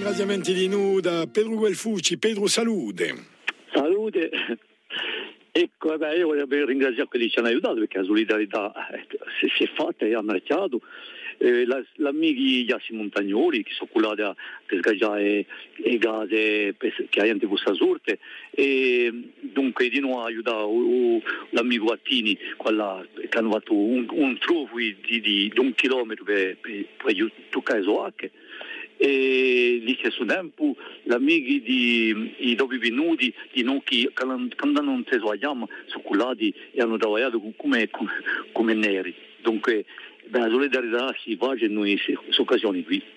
ringraziamenti di noi da Pedro Guelfucci. Pedro, salute. Salute. Ecco, io voglio ringraziare quelli che ci hanno aiutato, perché la solidarietà si è fatta e ha marciato. L'amici Iassi Montagnoli, che sono curati per sgaggiare i gas che hanno questa sorte, e dunque di nuovo aiutato l'amico Attini, che hanno fatto un trofeo di 1 chilometro per toccare le sue, e lì che su tempo gli amici di dopo venuti di noi che quando non si svegliamo sono curati e hanno lavorato come neri. Dunque la solidarietà si fa in queste occasioni qui.